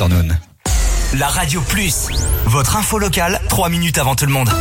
afternoon. La Radio Plus, votre info locale, 3 minutes avant tout le monde.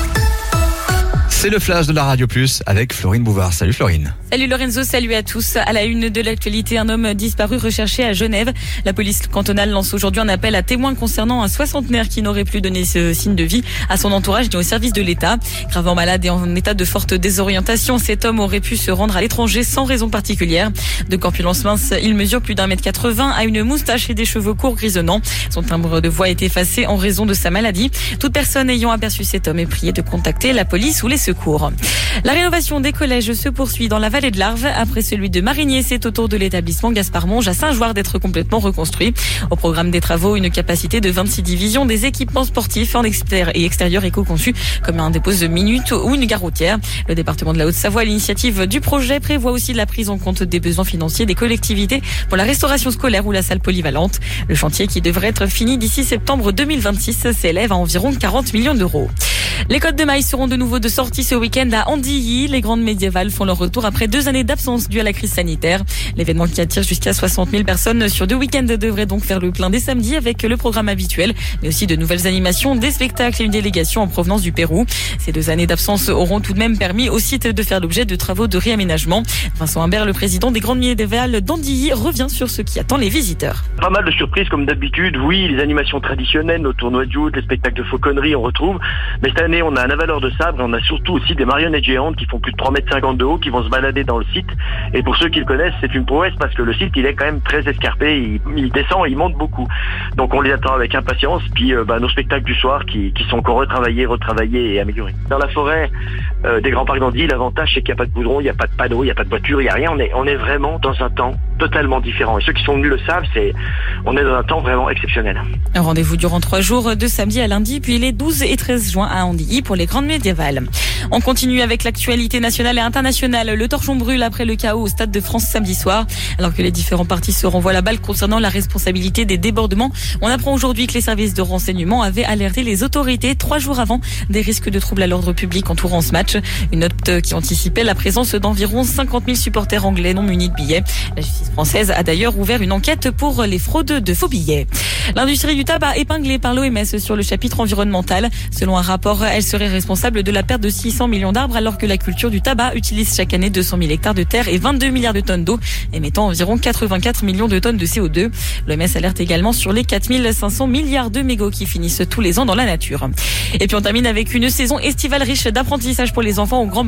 C'est le flash de la Radio Plus avec Florine Bouvard. Salut Florine. Salut Lorenzo, salut à tous. À la une de l'actualité, un homme disparu recherché à Genève. La police cantonale lance aujourd'hui un appel à témoins concernant un soixantenaire qui n'aurait plus donné ce signe de vie à son entourage ni au service de l'État. Gravement malade et en état de forte désorientation, cet homme aurait pu se rendre à l'étranger sans raison particulière. De corpulence mince, il mesure plus d'1m80, a une moustache et des cheveux courts grisonnants. Son timbre de voix est effacé en raison de sa maladie. Toute personne ayant aperçu cet homme est priée de contacter la police ou les secours. La rénovation des collèges se poursuit dans la vallée de l'Arve. Après celui de Marigné, c'est au tour de l'établissement Gaspard-Monge à Saint-Joire d'être complètement reconstruit. Au programme des travaux, une capacité de 26 divisions, des équipements sportifs en extérieur éco-conçus comme un dépôt de minutes ou une gare routière. Le département de la Haute-Savoie, à l'initiative du projet, prévoit aussi la prise en compte des besoins financiers des collectivités pour la restauration scolaire ou la salle polyvalente. Le chantier, qui devrait être fini d'ici septembre 2026, s'élève à environ 40 millions d'euros. Les Côtes de Mailles seront de nouveau de sortie ce week-end à Andilly. Les grandes médiévales font leur retour après 2 années d'absence due à la crise sanitaire. L'événement, qui attire jusqu'à 60 000 personnes sur 2 week-ends, devrait donc faire le plein dès samedi avec le programme habituel, mais aussi de nouvelles animations, des spectacles et une délégation en provenance du Pérou. Ces 2 années d'absence auront tout de même permis au site de faire l'objet de travaux de réaménagement. Vincent Humbert, le président des grandes médiévales d'Andilly, revient sur ce qui attend les visiteurs. Pas mal de surprises comme d'habitude, oui, les animations traditionnelles, nos tournois de joute, les spectacles de fauconnerie, on retrouve. Mais cette année, on a un avaleur de sabre et on a surtout aussi des marionnettes géantes qui font plus de 3,50 m de haut, qui vont se balader dans le site. Et pour ceux qui le connaissent, c'est une prouesse parce que le site, il est quand même très escarpé, il descend et il monte beaucoup. Donc on les attend avec impatience. Puis nos spectacles du soir qui sont encore retravaillés et améliorés. Dans la forêt des Grands Parcs d'Andilly, l'avantage c'est qu'il n'y a pas de goudron, il n'y a pas de panneau, il n'y a pas de voiture, il n'y a rien. On est vraiment dans un temps totalement différent. Et ceux qui sont venus le savent, on est dans un temps vraiment exceptionnel. Un rendez-vous durant 3 jours, de samedi à lundi, puis les 12 et 13 juin à Andilly pour les grandes médiévales. On continue avec l'actualité nationale et internationale. Le torchon brûle après le chaos au Stade de France samedi soir. Alors que les différents partis se renvoient la balle concernant la responsabilité des débordements, on apprend aujourd'hui que les services de renseignement avaient alerté les autorités 3 jours avant des risques de troubles à l'ordre public entourant ce match. Une note qui anticipait la présence d'environ 50 000 supporters anglais non munis de billets. La justice française a d'ailleurs ouvert une enquête pour les fraudes de faux billets. L'industrie du tabac épinglée par l'OMS sur le chapitre environnemental. Selon un rapport, elle serait responsable de la perte de 600 millions d'arbres alors que la culture du tabac utilise chaque année 200 000 hectares de terre et 22 milliards de tonnes d'eau, émettant environ 84 millions de tonnes de CO2. L'OMS alerte également sur les 4 500 milliards de mégots qui finissent tous les ans dans la nature. Et puis on termine avec une saison estivale riche d'apprentissage pour les enfants au Grand